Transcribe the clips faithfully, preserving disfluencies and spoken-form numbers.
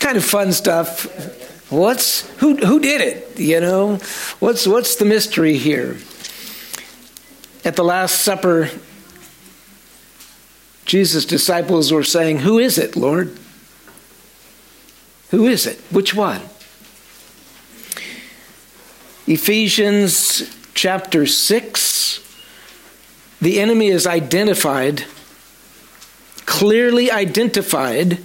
kind of fun stuff. What's who who did it? You know, what's what's the mystery here? At the Last Supper, Jesus' disciples were saying, "Who is it, Lord? Who is it? Which one?" Ephesians chapter six, the enemy is identified, clearly identified,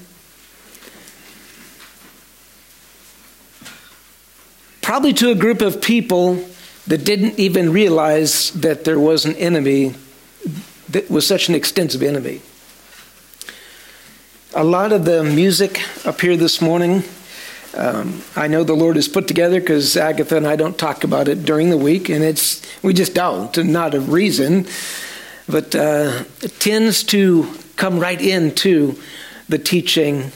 probably to a group of people that didn't even realize that there was an enemy that was such an extensive enemy. A lot of the music up here this morning, um, I know the Lord has put together because Agatha and I don't talk about it during the week, and it's we just don't, and not a reason, but uh, it tends to come right into the teaching.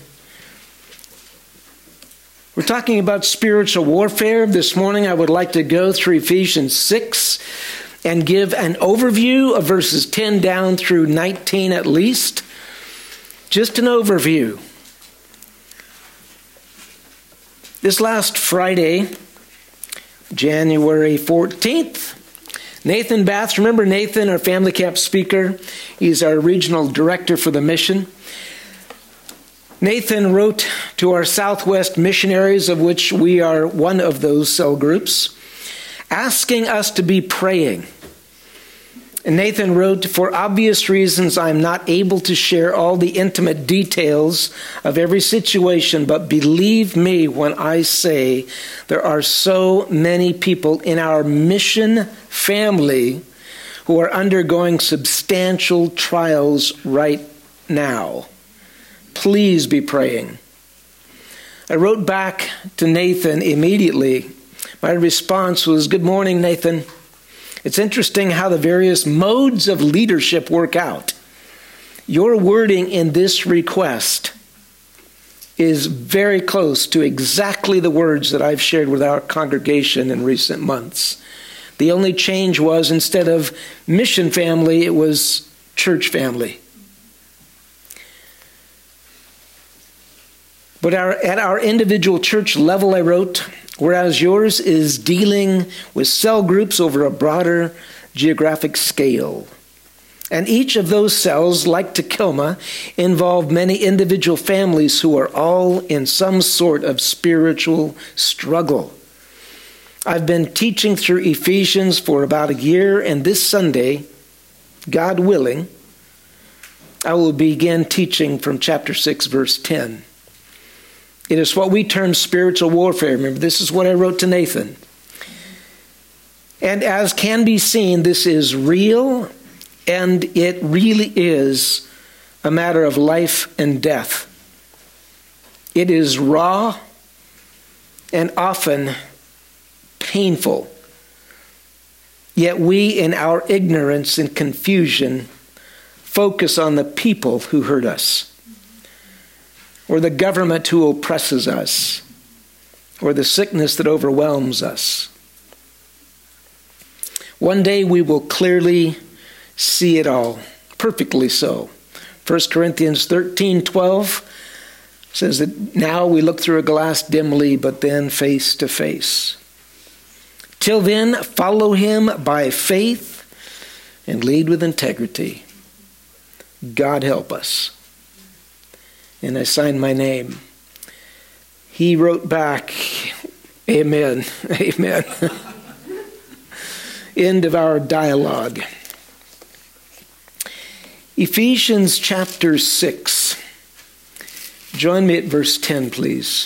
We're talking about spiritual warfare. This morning I would like to go through Ephesians six and give an overview of verses ten down through nineteen at least. Just an overview. This last Friday, January fourteenth, Nathan Bath, remember Nathan, our family camp speaker? He's our regional director for the mission. Nathan wrote to our Southwest missionaries, of which we are one of those cell groups, asking us to be praying. And Nathan wrote, "For obvious reasons, I'm not able to share all the intimate details of every situation, but believe me when I say there are so many people in our mission family who are undergoing substantial trials right now. Please be praying." I wrote back to Nathan immediately. My response was, "Good morning, Nathan. It's interesting how the various modes of leadership work out. Your wording in this request is very close to exactly the words that I've shared with our congregation in recent months. The only change was instead of mission family, it was church family." But our, at our individual church level, I wrote, whereas yours is dealing with cell groups over a broader geographic scale. And each of those cells, like Tacoma, involve many individual families who are all in some sort of spiritual struggle. I've been teaching through Ephesians for about a year, and this Sunday, God willing, I will begin teaching from chapter six, verse ten. It is what we term spiritual warfare. Remember, this is what I wrote to Nathan. And as can be seen, this is real, and it really is a matter of life and death. It is raw and often painful. Yet we, in our ignorance and confusion, focus on the people who hurt us, or the government who oppresses us, or the sickness that overwhelms us. One day we will clearly see it all, perfectly so. First Corinthians thirteen twelve says that now we look through a glass dimly, but then face to face. Till then, follow him by faith and lead with integrity. God help us. And I signed my name. He wrote back, amen, amen. End of our dialogue. Ephesians chapter six. Join me at verse ten, please.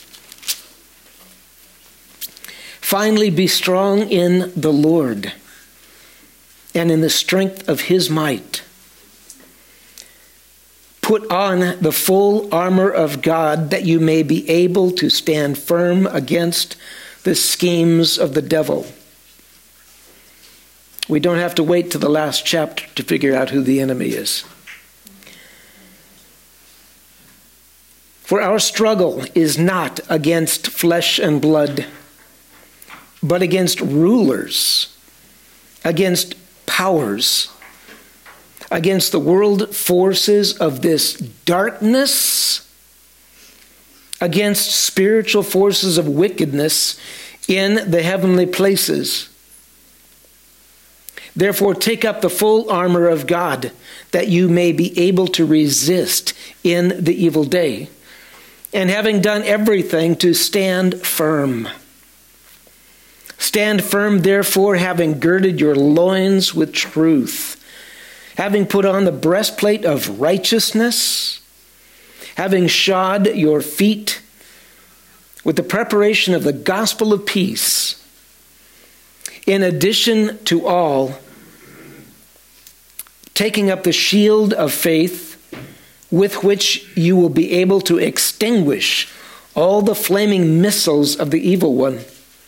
Finally, be strong in the Lord and in the strength of his might. Put on the full armor of God that you may be able to stand firm against the schemes of the devil. We don't have to wait to the last chapter to figure out who the enemy is. For our struggle is not against flesh and blood, but against rulers, against powers, against the world forces of this darkness against spiritual forces of wickedness in the heavenly places. Therefore, take up the full armor of God, that you may be able to resist in the evil day, and having done everything, to stand firm. Stand firm, therefore, having girded your loins with truth, having put on the breastplate of righteousness, having shod your feet with the preparation of the gospel of peace. In addition to all, taking up the shield of faith, with which you will be able to extinguish all the flaming missiles of the evil one.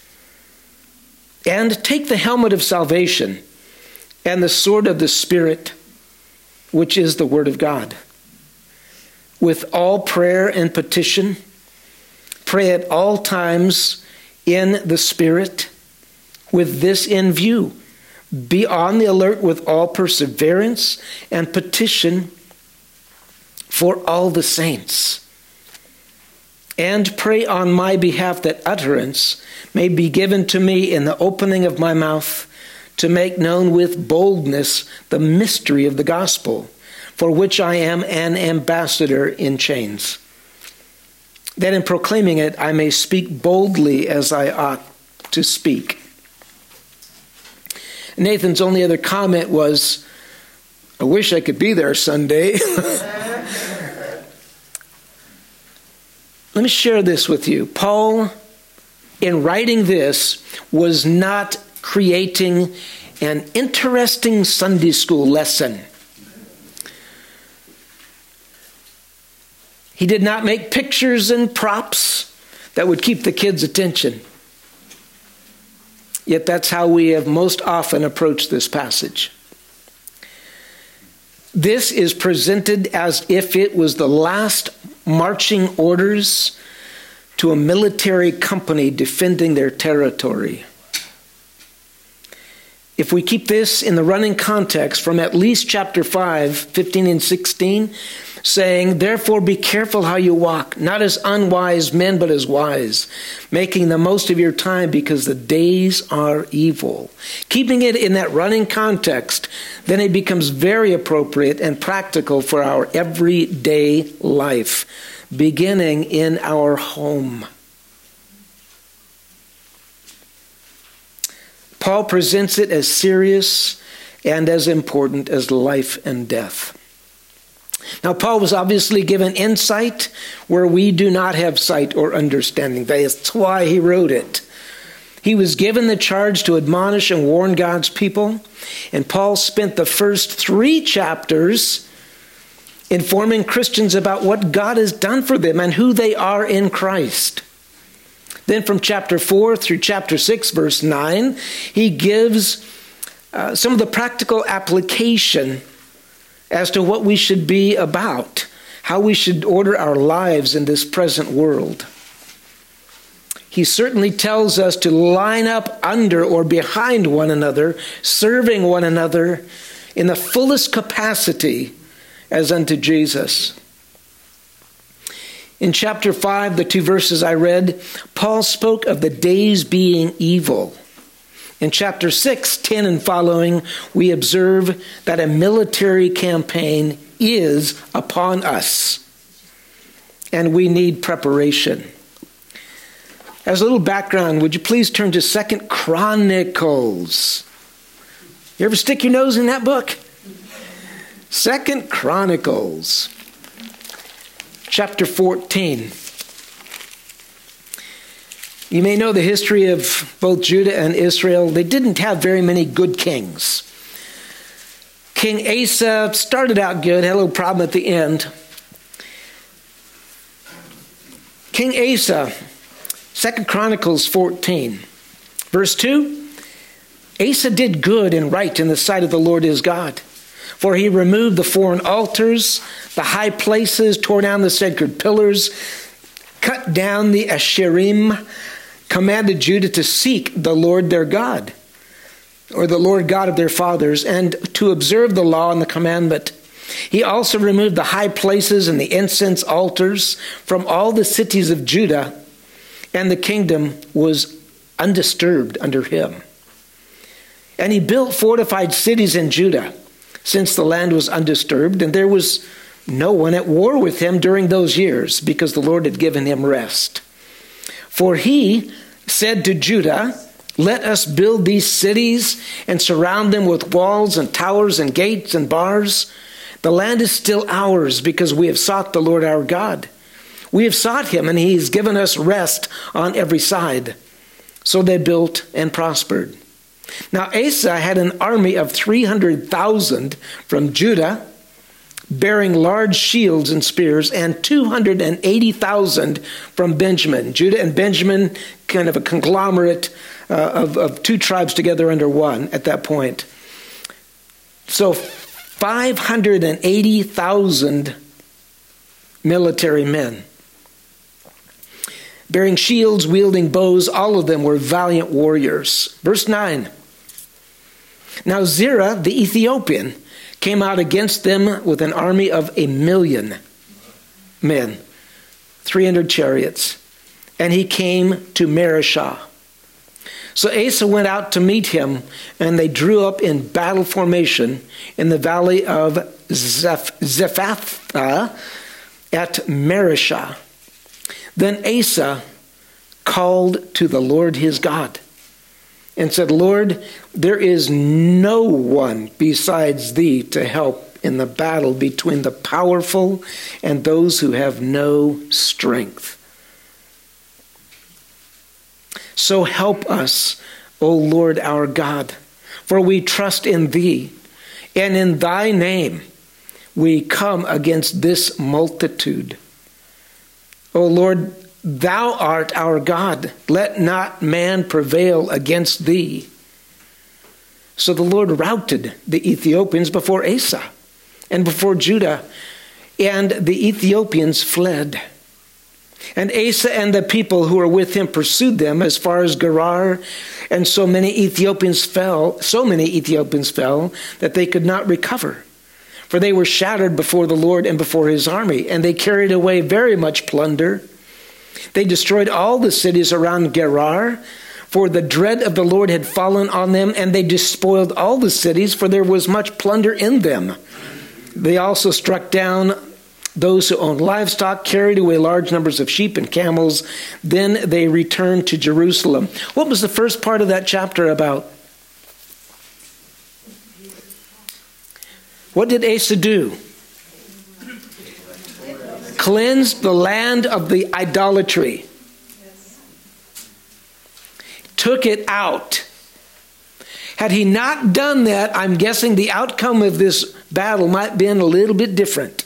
And take the helmet of salvation and the sword of the Spirit, which is the word of God. With all prayer and petition, pray at all times in the Spirit, with this in view. Be on the alert with all perseverance and petition for all the saints. And pray on my behalf that utterance may be given to me in the opening of my mouth, to make known with boldness the mystery of the gospel, for which I am an ambassador in chains, that in proclaiming it I may speak boldly as I ought to speak. Nathan's only other comment was, I wish I could be there Sunday. Let me share this with you. Paul, in writing this, was not creating an interesting Sunday school lesson. He did not make pictures and props that would keep the kids' attention. Yet that's how we have most often approached this passage. This is presented as if it was the last marching orders to a military company defending their territory. If we keep this in the running context from at least chapter five, fifteen and sixteen, saying, therefore be careful how you walk, not as unwise men, but as wise, making the most of your time because the days are evil. Keeping it in that running context, then it becomes very appropriate and practical for our everyday life, beginning in our home. Paul presents it as serious and as important as life and death. Now, Paul was obviously given insight where we do not have sight or understanding. That's why he wrote it. He was given the charge to admonish and warn God's people, and Paul spent the first three chapters informing Christians about what God has done for them and who they are in Christ. Then from chapter four through chapter six, verse nine, he gives uh, some of the practical application as to what we should be about, how we should order our lives in this present world. He certainly tells us to line up under or behind one another, serving one another in the fullest capacity as unto Jesus. In chapter five, the two verses I read, Paul spoke of the days being evil. In chapter six, ten and following, we observe that a military campaign is upon us, and we need preparation. As a little background, would you please turn to Second Chronicles? You ever stick your nose in that book? Second Chronicles, chapter fourteen. You may know the history of both Judah and Israel. They didn't have very many good kings. King Asa started out good, had a little problem at the end. King Asa, Second Chronicles fourteen, verse two, Asa did good and right in the sight of the Lord his God. For he removed the foreign altars, the high places, tore down the sacred pillars, cut down the Asherim, commanded Judah to seek the Lord their God, or the Lord God of their fathers, and to observe the law and the commandment He also removed the high places and the incense altars from all the cities of Judah, and the kingdom was undisturbed under him. And he built fortified cities in Judah, since the land was undisturbed, and there was no one at war with him during those years, because the Lord had given him rest. For he said to Judah, let us build these cities and surround them with walls and towers and gates and bars. The land is still ours because we have sought the Lord our God. We have sought him, and he has given us rest on every side. So they built and prospered. Now Asa had an army of three hundred thousand from Judah, bearing large shields and spears, and two hundred eighty thousand from Benjamin. Judah and Benjamin, kind of a conglomerate uh, of, of two tribes together under one at that point. So five hundred eighty thousand military men, bearing shields, wielding bows. All of them were valiant warriors. Verse nine. Now Zerah the Ethiopian came out against them with an army of a million men, three hundred chariots, and he came to Marishah. So Asa went out to meet him, and they drew up in battle formation in the valley of Zeph- Zephathah at Marishah. Then Asa called to the Lord his God and said, Lord, there is no one besides thee to help in the battle between the powerful and those who have no strength. So help us, O Lord our God, for we trust in thee, and in thy name we come against this multitude. O Lord, thou art our God. Let not man prevail against thee. So the Lord routed the Ethiopians before Asa and before Judah, and the Ethiopians fled. And Asa and the people who were with him pursued them as far as Gerar, and so many Ethiopians fell, so many Ethiopians fell that they could not recover. For they were shattered before the Lord and before his army, and they carried away very much plunder. They destroyed all the cities around Gerar, for the dread of the Lord had fallen on them, and they despoiled all the cities, for there was much plunder in them. They also struck down those who owned livestock, carried away large numbers of sheep and camels. Then they returned to Jerusalem. What was the first part of that chapter about? What did Asa do? Cleansed the land of the idolatry. Took it out. Had he not done that, I'm guessing the outcome of this battle might have been a little bit different.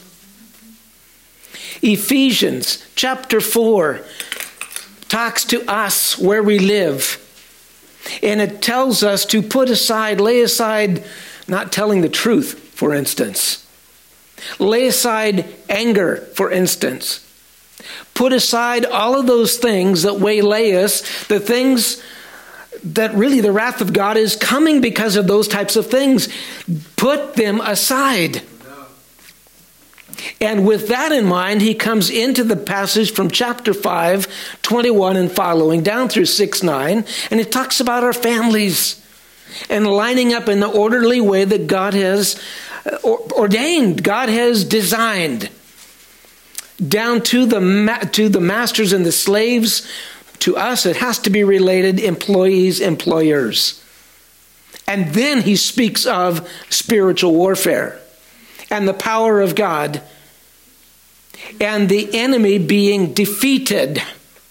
Ephesians chapter four talks to us where we live. And it tells us to put aside, lay aside, not telling the truth, for instance. Lay aside anger, for instance. Put aside all of those things that waylay us, the things that really the wrath of God is coming because of those types of things. Put them aside. And with that in mind, he comes into the passage from chapter five, twenty-one and following, down through six, nine, and it talks about our families and lining up in the orderly way that God has ordained, God has designed, down to the to the masters and the slaves. To us, it has to be related, employees, employers. And then he speaks of spiritual warfare and the power of God and the enemy being defeated.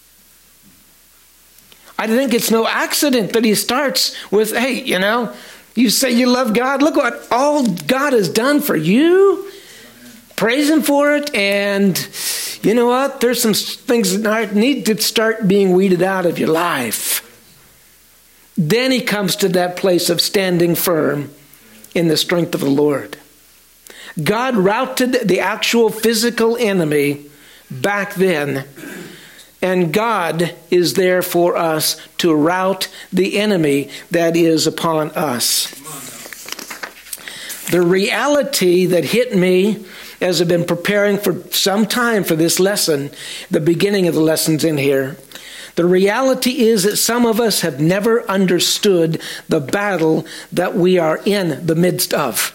I think it's no accident that he starts with, hey, you know, you say you love God. Look what all God has done for you. Praise him for it. And you know what? There's some things that need to start being weeded out of your life. Then he comes to that place of standing firm in the strength of the Lord. God routed the actual physical enemy back then. And God is there for us to rout the enemy that is upon us. The reality that hit me as I've been preparing for some time for this lesson, the beginning of the lessons in here, the reality is that some of us have never understood the battle that we are in the midst of.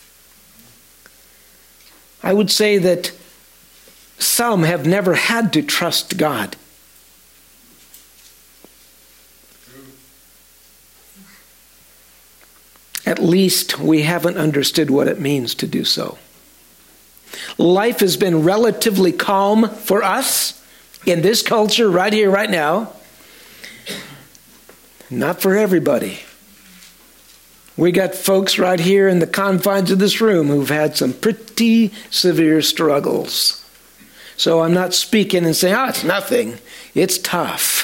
I would say that some have never had to trust God. At least we haven't understood what it means to do so. Life has been relatively calm for us in this culture right here, right now. Not for everybody. We got folks right here in the confines of this room who've had some pretty severe struggles. So I'm not speaking and saying, oh, it's nothing. It's tough.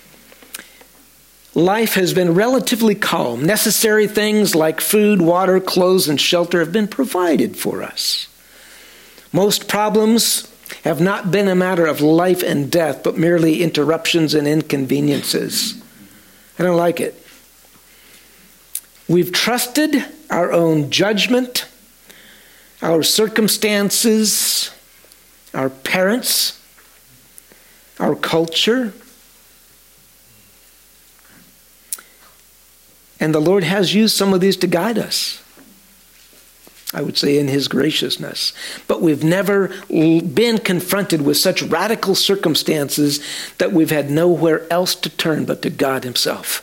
Life has been relatively calm. Necessary things like food, water, clothes, and shelter have been provided for us. Most problems have not been a matter of life and death, but merely interruptions and inconveniences. I don't like it. We've trusted our own judgment, our circumstances, our parents, our culture. And the Lord has used some of these to guide us, I would say in His graciousness. But we've never been confronted with such radical circumstances that we've had nowhere else to turn but to God Himself.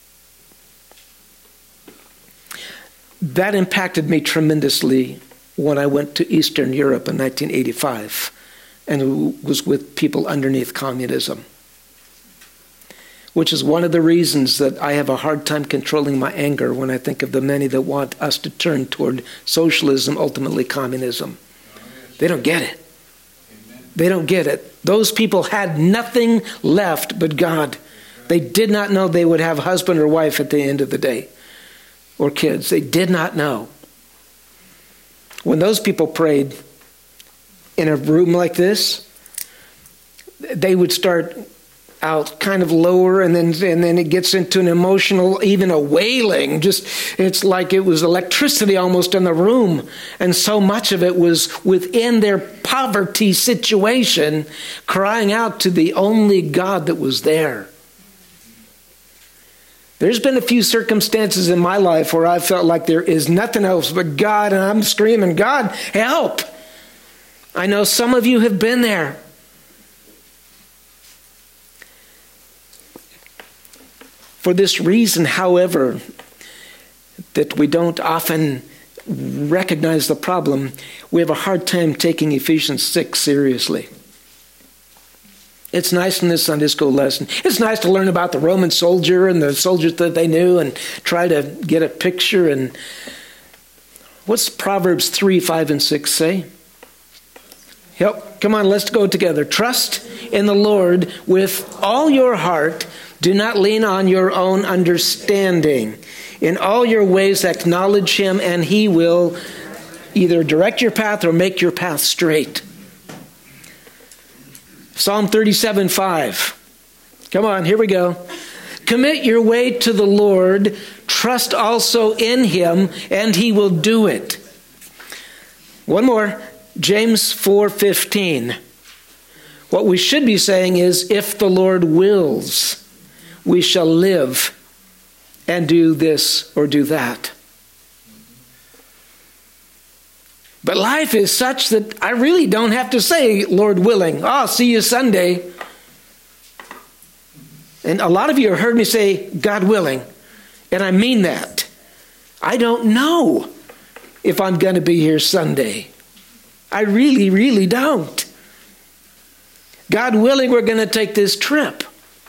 That impacted me tremendously when I went to Eastern Europe in nineteen eighty-five and was with people underneath communism, which is one of the reasons that I have a hard time controlling my anger when I think of the many that want us to turn toward socialism, ultimately communism. They don't get it. They don't get it. Those people had nothing left but God. They did not know they would have husband or wife at the end of the day, or kids. They did not know. When those people prayed in a room like this, they would start out kind of lower, and then and then it gets into an emotional, even a wailing. Just, it's like it was electricity almost in the room. And so much of it was within their poverty situation, crying out to the only God that was there. There's been a few circumstances in my life where I felt like there is nothing else but God, and I'm screaming, God, help! I know some of you have been there. For this reason, however, that we don't often recognize the problem, we have a hard time taking Ephesians six seriously. It's nice in this Sunday school lesson. It's nice to learn about the Roman soldier and the soldiers that they knew and try to get a picture. And what's Proverbs three, five, and six say? Yep, come on, let's go together. Trust in the Lord with all your heart. Do not lean on your own understanding. In all your ways acknowledge Him, and He will either direct your path or make your path straight. Psalm thirty-seven, five. Come on, here we go. Commit your way to the Lord. Trust also in Him, and He will do it. One more. James four, fifteen. What we should be saying is, if the Lord wills, we shall live and do this or do that. But life is such that I really don't have to say, Lord willing, oh, I'll see you Sunday. And a lot of you have heard me say, God willing. And I mean that. I don't know if I'm going to be here Sunday. I really, really don't. God willing, we're going to take this trip.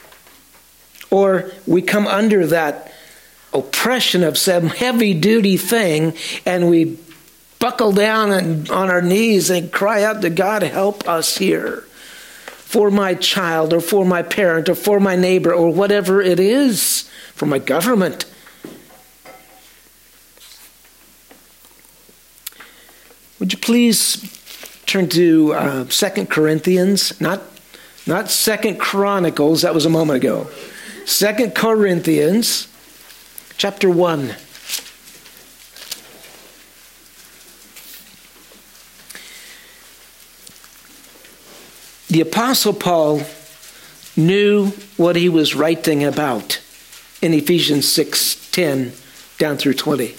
Or we come under that oppression of some heavy-duty thing, and we buckle down and on our knees and cry out to God, help us here for my child or for my parent or for my neighbor or whatever it is, for my government. Would you please turn to uh, Second Corinthians, not, not Second Chronicles, that was a moment ago. Second Corinthians, chapter one. The Apostle Paul knew what he was writing about in Ephesians six ten down through twenty.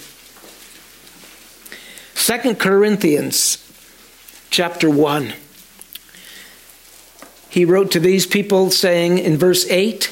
Second Corinthians chapter one. He wrote to these people saying in verse eight,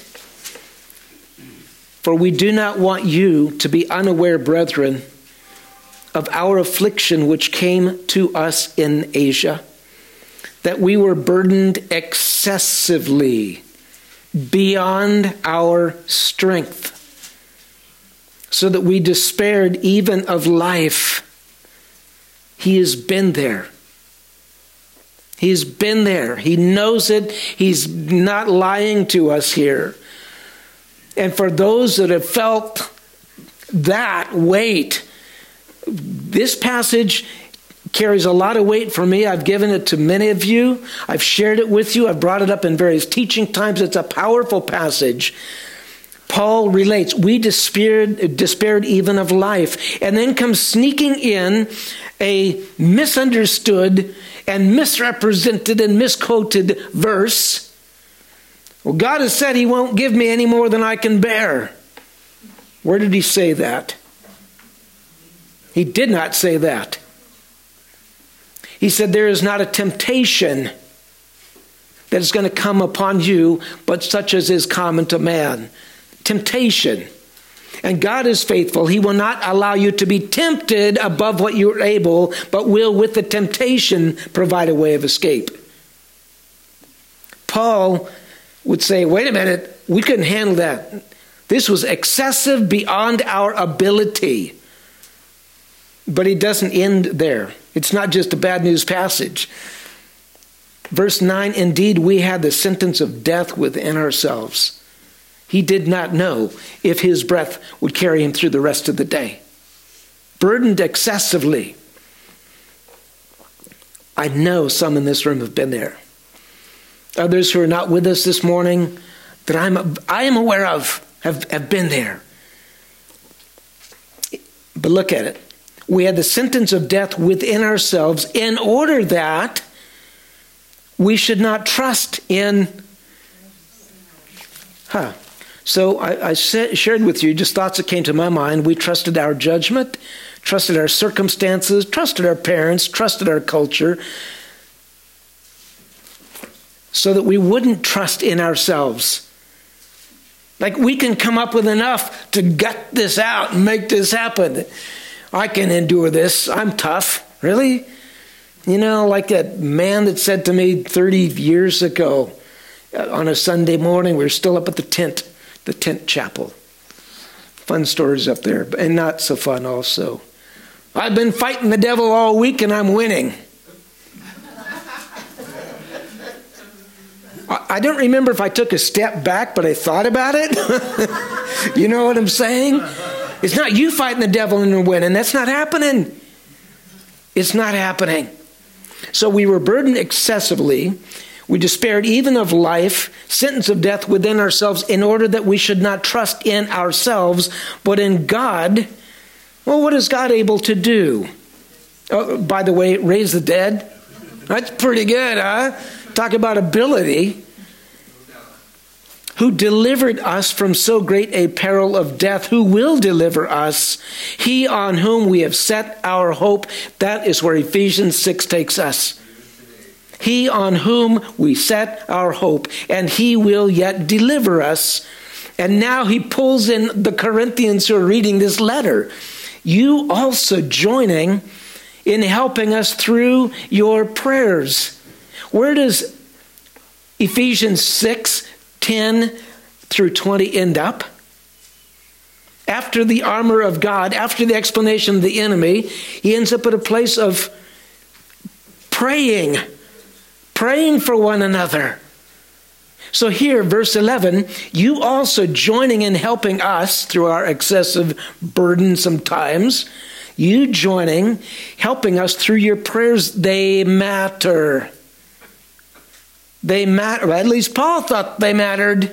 "For we do not want you to be unaware, brethren, of our affliction which came to us in Asia, that we were burdened excessively beyond our strength, so that we despaired even of life." He has been there. He's been there. He knows it. He's not lying to us here. And for those that have felt that weight, this passage carries a lot of weight for me. I've given it to many of you. I've shared it with you. I've brought it up in various teaching times. It's a powerful passage. Paul relates, we despaired, despaired even of life. And then comes sneaking in a misunderstood and misrepresented and misquoted verse. Well, God has said he won't give me any more than I can bear. Where did he say that? He did not say that. He said there is not a temptation that is going to come upon you, but such as is common to man. Temptation. And God is faithful. He will not allow you to be tempted above what you are able, but will with the temptation provide a way of escape. Paul would say, wait a minute, we couldn't handle that. This was excessive beyond our ability. But he doesn't end there. It's not just a bad news passage. Verse nine, indeed, we had the sentence of death within ourselves. He did not know if his breath would carry him through the rest of the day. Burdened excessively. I know some in this room have been there. Others who are not with us this morning that I'm, I am aware of have, have been there. But look at it. We had the sentence of death within ourselves in order that we should not trust in... Huh. So I, I said, shared with you just thoughts that came to my mind. We trusted our judgment, trusted our circumstances, trusted our parents, trusted our culture, so that we wouldn't trust in ourselves. Like we can come up with enough to gut this out and make this happen. I can endure this. I'm tough. Really? You know, like that man that said to me thirty years ago on a Sunday morning, we were still up at the tent. The tent chapel. Fun stories up there, and not so fun also. I've been fighting the devil all week and I'm winning. I don't remember if I took a step back, but I thought about it. You know what I'm saying? It's not you fighting the devil and winning. That's not happening. It's not happening. So we were burdened excessively. We despaired even of life, sentence of death within ourselves, in order that we should not trust in ourselves, but in God. Well, what is God able to do? Oh, by the way, raise the dead? That's pretty good, huh? Talk about ability. Who delivered us from so great a peril of death, who will deliver us, he on whom we have set our hope. That is where Ephesians six takes us. He on whom we set our hope, and he will yet deliver us. And now he pulls in the Corinthians who are reading this letter. You also joining in helping us through your prayers. Where does Ephesians six, ten through twenty end up? After the armor of God, after the explanation of the enemy, he ends up at a place of praying. Praying for one another. So here, verse eleven, you also joining in helping us through our excessive burden sometimes, you joining, helping us through your prayers, they matter. They matter. At least Paul thought they mattered.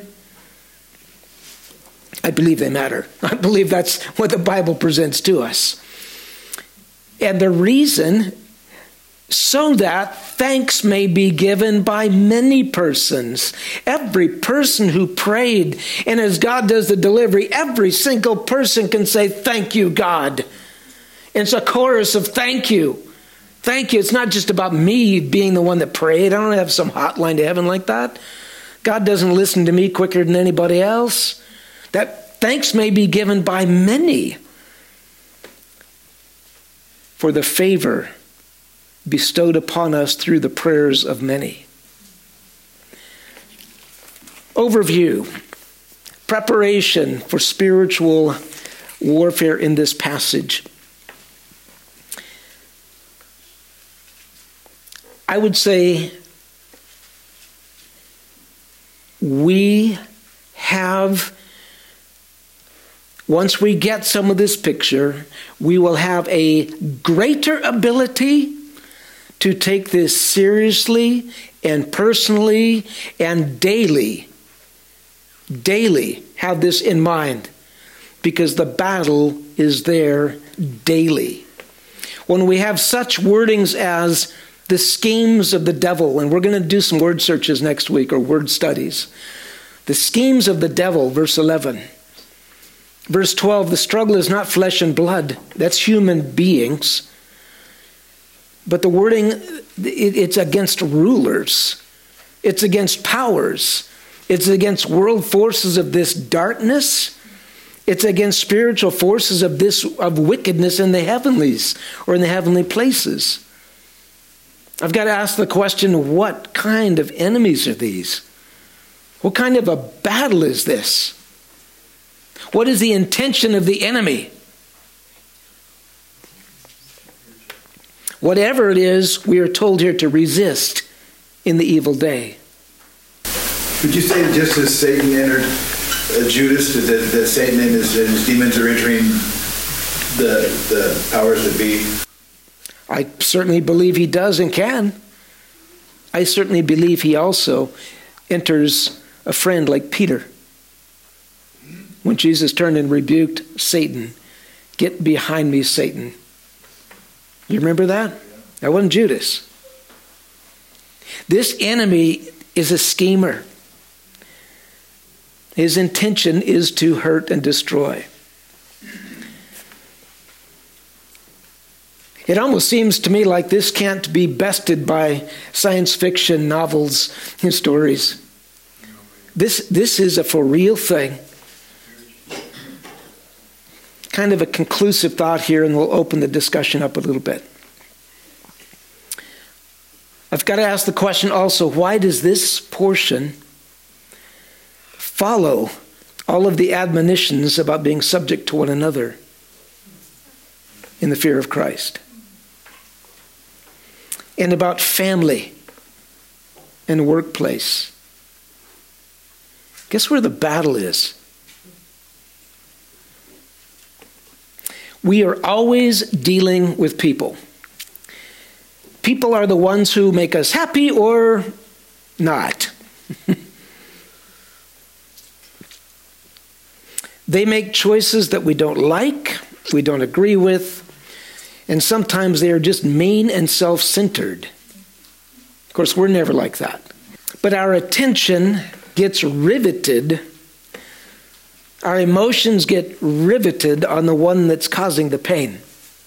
I believe they matter. I believe that's what the Bible presents to us. And the reason so that thanks may be given by many persons. Every person who prayed, and as God does the delivery, every single person can say, thank you, God. It's a chorus of thank you. Thank you. It's not just about me being the one that prayed. I don't have some hotline to heaven like that. God doesn't listen to me quicker than anybody else. That thanks may be given by many for the favor bestowed upon us through the prayers of many. Overview. Preparation for spiritual warfare in this passage. I would say we have, once we get some of this picture, we will have a greater ability to take this seriously and personally and daily, daily have this in mind, because the battle is there daily. When we have such wordings as the schemes of the devil, and we're going to do some word searches next week or word studies. The schemes of the devil, verse eleven. Verse twelve, the struggle is not flesh and blood. That's human beings. But the wording, it's against rulers. It's against powers. It's against world forces of this darkness. It's against spiritual forces of this of wickedness in the heavenlies or in the heavenly places. I've got to ask the question, what kind of enemies are these? What kind of a battle is this? What is the intention of the enemy? Whatever it is, we are told here to resist in the evil day. Would you say just as Satan entered uh, Judas, that, that Satan and his, and his demons are entering the, the powers that be? I certainly believe he does and can. I certainly believe he also enters a friend like Peter. When Jesus turned and rebuked Satan, "Get behind me, Satan." You remember that? That wasn't Judas. This enemy is a schemer. His intention is to hurt and destroy. It almost seems to me like this can't be bested by science fiction novels and stories. This, this is a for real thing. Kind of a conclusive thought here, and we'll open the discussion up a little bit. I've got to ask the question also, why does this portion follow all of the admonitions about being subject to one another in the fear of Christ? And about family and workplace. Guess where the battle is? We are always dealing with people. People are the ones who make us happy or not. They make choices that we don't like, we don't agree with, and sometimes they are just mean and self-centered. Of course, we're never like that. But our attention gets riveted, our emotions get riveted on the one that's causing the pain,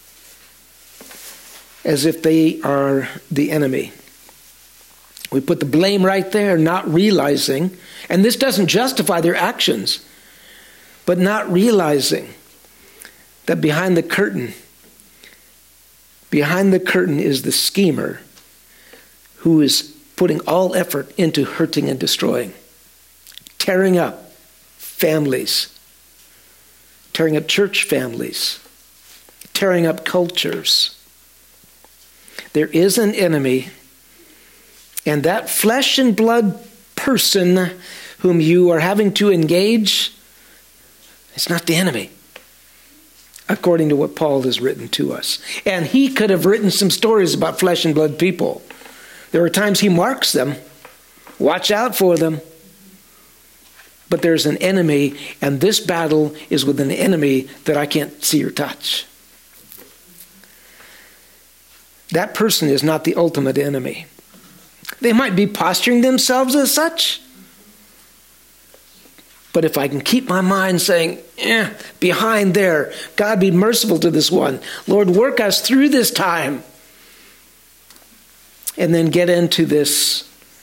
as if they are the enemy. We put the blame right there, not realizing, and this doesn't justify their actions, but not realizing that behind the curtain, behind the curtain is the schemer who is putting all effort into hurting and destroying, tearing up families, tearing up church families, tearing up cultures. There is an enemy, and that flesh and blood person whom you are having to engage, it's not the enemy, according to what Paul has written to us. And he could have written some stories about flesh and blood people. There are times he marks them. Watch out for them. But there's an enemy, and this battle is with an enemy that I can't see or touch. that person is not the ultimate enemy. They might be posturing themselves as such. But if I can keep my mind saying, eh, behind there, God be merciful to this one. Lord, work us through this time. And then get into this,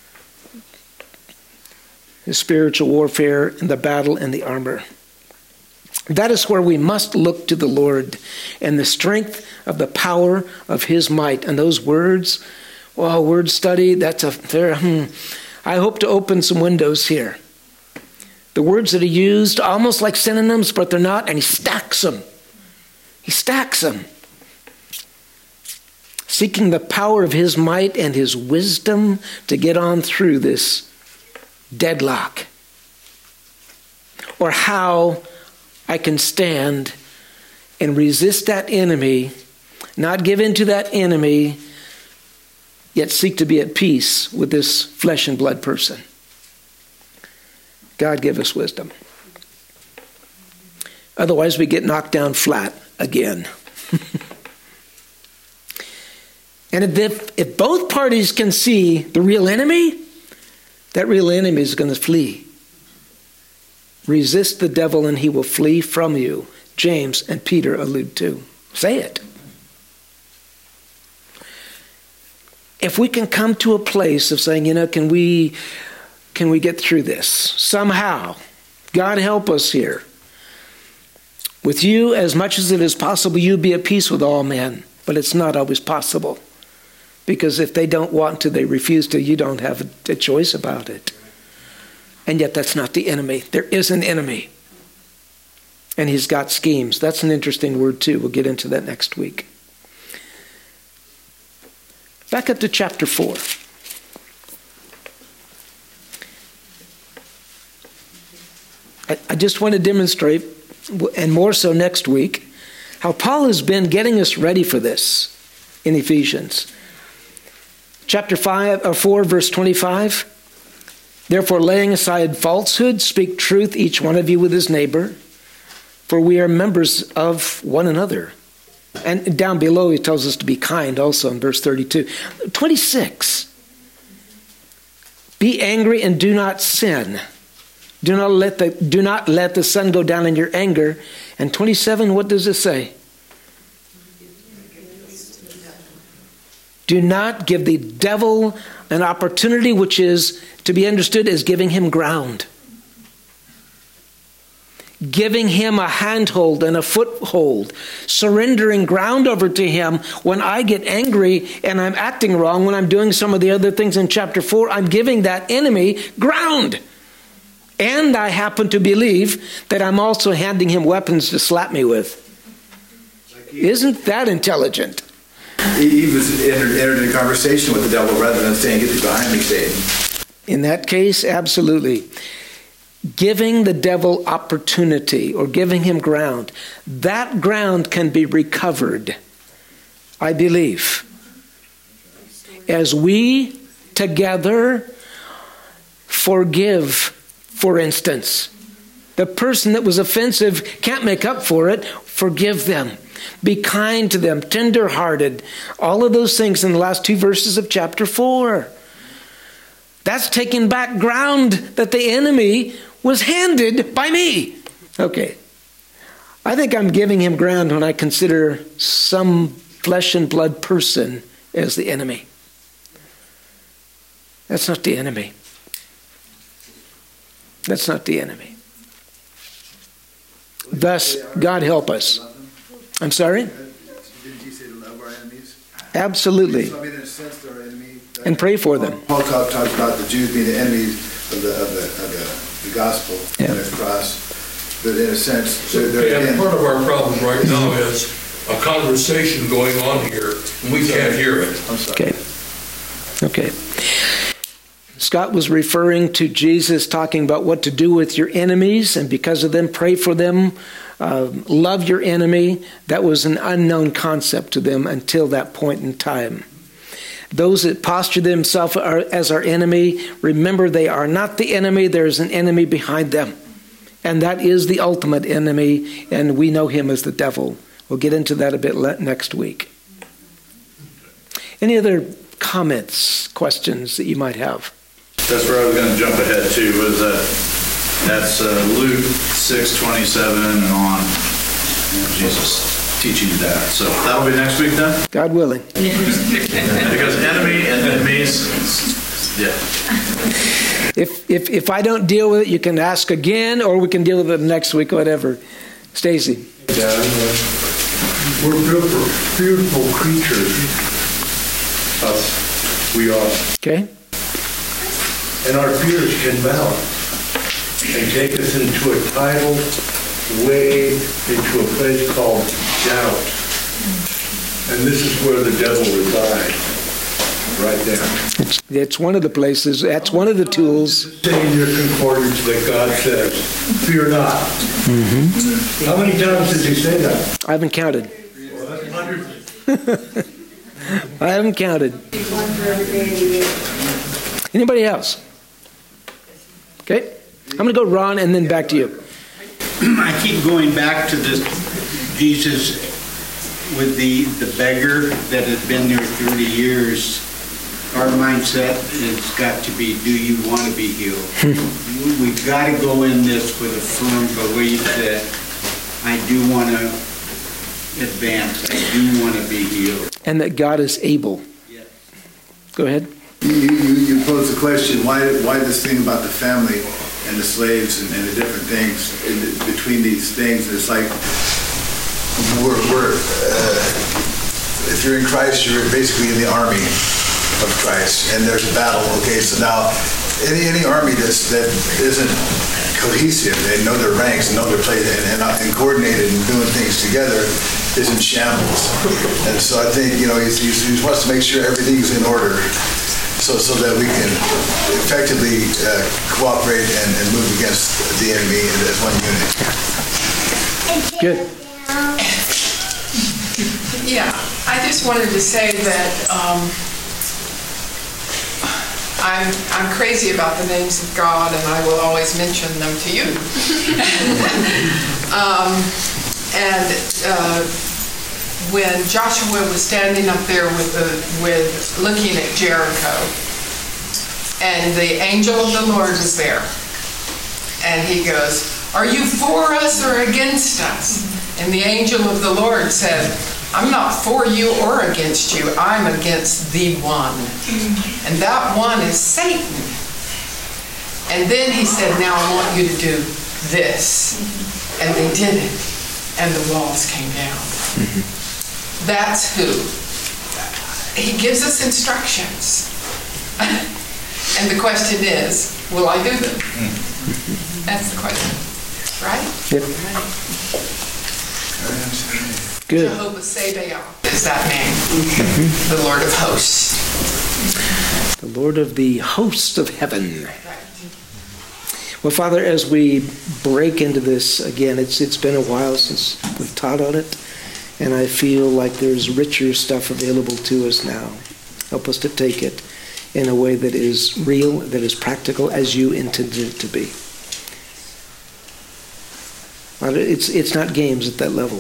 this spiritual warfare and the battle and the armor. That is where we must look to the Lord and the strength of the power of his might. And those words, well, word study, that's a, hmm, I hope to open some windows here. The words that are used almost like synonyms, but they're not, and he stacks them. He stacks them. Seeking the power of his might and his wisdom to get on through this deadlock. Or how I can stand and resist that enemy, not give in to that enemy, yet seek to be at peace with this flesh and blood person. God give us wisdom. Otherwise we get knocked down flat again. And if, if both parties can see the real enemy, that real enemy is going to flee. Resist the devil and he will flee from you. James and Peter allude to. Say it. If we can come to a place of saying, you know, can we, can we get through this somehow? God help us here. With you, as much as it is possible, you be at peace with all men. But it's not always possible. Because if they don't want to, they refuse to, you don't have a, a choice about it. And yet that's not the enemy. There is an enemy. And he's got schemes. That's an interesting word too. We'll get into that next week. Back up to chapter four. I, I just want to demonstrate, and more so next week, how Paul has been getting us ready for this in Ephesians. Chapter five or four, verse twenty-five. Therefore, laying aside falsehood, speak truth, each one of you with his neighbor, for we are members of one another. And down below, he tells us to be kind also in verse thirty-two. twenty-six. Be angry and do not sin. Do not let the, do not let the sun go down in your anger. And twenty-seven, what does it say? Do not give the devil an opportunity, which is to be understood as giving him ground. Giving him a handhold and a foothold. Surrendering ground over to him when I get angry and I'm acting wrong, when I'm doing some of the other things in chapter four, I'm giving that enemy ground. And I happen to believe that I'm also handing him weapons to slap me with. Isn't that intelligent? He was entered, entered in a conversation with the devil rather than saying, get thee behind me, Satan. In that case, absolutely. Giving the devil opportunity or giving him ground, that ground can be recovered, I believe, as we together forgive, for instance. The person that was offensive can't make up for it. Forgive them. Be kind to them, tender-hearted. All of those things in the last two verses of chapter four. That's taking back ground that the enemy was handed by me. Okay. I think I'm giving him ground when I consider some flesh and blood person as the enemy. That's not the enemy. That's not the enemy. Thus, God help us. I'm sorry? Didn't he say to love our enemies? Absolutely. So, I mean, in a sense, they're our enemy. And pray for them. Paul talks about the Jews being the enemies of the of the, of the, the gospel yeah. and the cross. But in a sense, they're, they're and part of our problem right now is a conversation going on here, and we can't hear it. I'm sorry. Okay. Okay. Scott was referring to Jesus talking about what to do with your enemies, and because of them, pray for them. Uh, love your enemy. That was an unknown concept to them until that point in time. Those that posture themselves as our enemy, remember they are not the enemy. There's an enemy behind them. And that is the ultimate enemy, and we know him as the devil. We'll get into that a bit next week. Any other comments, questions that you might have? That's where I was going to jump ahead to, was that that's uh, Luke six twenty-seven and on. You know, Jesus teaching you that. So that'll be next week then? God willing. Because enemy and enemies, yeah. If, if if I don't deal with it, you can ask again, or we can deal with it next week, whatever. Stacy. Yeah, we're beautiful, beautiful creatures. Us, we are. Okay. And our fears can mount and take us into a tidal wave, into a place called doubt. And this is where the devil resides, right there. It's, it's one of the places, that's one of the tools. Say in your concordance that God says, fear not. Mm-hmm. How many times does he say that? I haven't counted. Well, that's hundreds. I haven't counted. Anybody else? Okay. I'm going to go Ron and then back to you. I keep going back to this Jesus with the, the beggar that has been there thirty years. Our mindset has got to be, do you want to be healed? We've got to go in this with a firm belief that I do want to advance. I do want to be healed. And that God is able. Yes. Go ahead. You, you, you pose the question, why why this thing about the family and the slaves and, and the different things in the, between these things? It's like we're, we're uh, if you're in Christ, you're basically in the army of Christ, and there's a battle. Okay, so now any any army that's, that isn't cohesive, they know their ranks, know their place, and, and, and coordinated and doing things together, is in shambles. And so I think, you know, he, he, he wants to make sure everything's in order, so so that we can effectively uh, cooperate and, and move against the enemy as one unit. Good. Yeah, I just wanted to say that um, I'm I'm crazy about the names of God, and I will always mention them to you. um, and uh, when Joshua was standing up there with the with looking at Jericho, and the angel of the Lord was there, and he goes, "Are you for us or against us?" And the angel of the Lord said, "I'm not for you or against you. I'm against the one. And that one is Satan." And then he said, "Now I want you to do this." And they did it. And the walls came down. Mm-hmm. That's who. He gives us instructions. And the question is, will I do them? Mm-hmm. That's the question. Right? Yep. Good. Jehovah Sabaoth is that name. Mm-hmm. The Lord of hosts. The Lord of the hosts of heaven. Well, Father, as we break into this again, it's it's been a while since we've taught on it, and I feel like there's richer stuff available to us now. Help us to take it in a way that is real, that is practical, as you intended it to be. Father, it's it's not games at that level.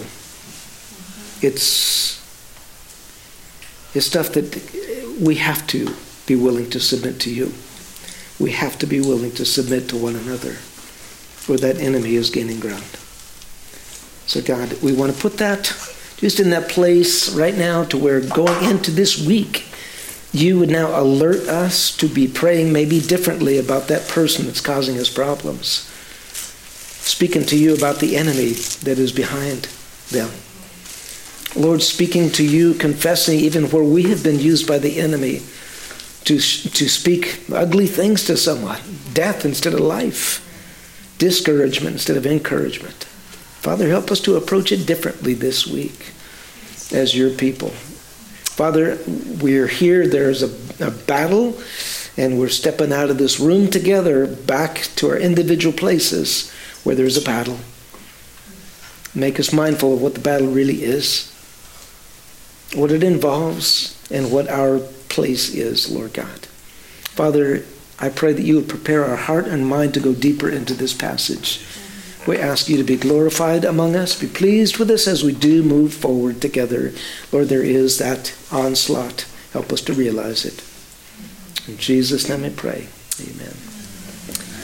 It's it's stuff that we have to be willing to submit to you. We have to be willing to submit to one another, or that enemy is gaining ground. So God, we want to put that just in that place right now, to where going into this week, you would now alert us to be praying maybe differently about that person that's causing us problems. Speaking to you about the enemy that is behind them. Lord, speaking to you, confessing even where we have been used by the enemy to, to speak ugly things to someone. Death instead of life. Discouragement instead of encouragement. Father, help us to approach it differently this week as your people. Father, we're here. There's a, a battle, and we're stepping out of this room together back to our individual places where there's a battle. Make us mindful of what the battle really is, what it involves, and what our place is, Lord God. Father, I pray that you would prepare our heart and mind to go deeper into this passage. We ask you to be glorified among us, be pleased with us as we do move forward together. Lord, there is that onslaught Help us to realize it. In Jesus' name I pray. Amen.